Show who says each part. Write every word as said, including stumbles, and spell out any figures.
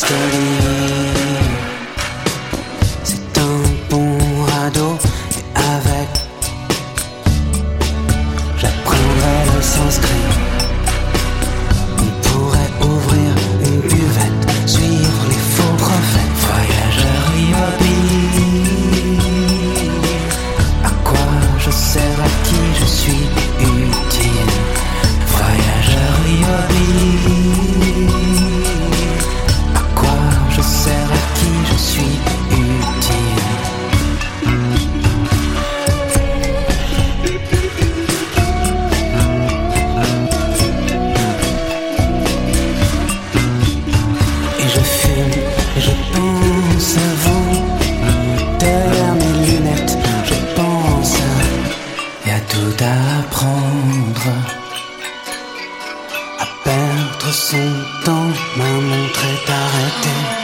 Speaker 1: custody. C'est un bon radeau et avec j'apprendrai le sanskrit. On pourrait ouvrir une buvette, suivre les faux prophètes. Voyageur yobi, à quoi je sers, à qui je suis utile. Voyageur yobi, à quoi je sers, à qui je suis utile. Et je fume, et je pense à vous. Derrière mes lunettes, je pense à... Y a tout à apprendre. À perdre son temps, ma montre est arrêtée.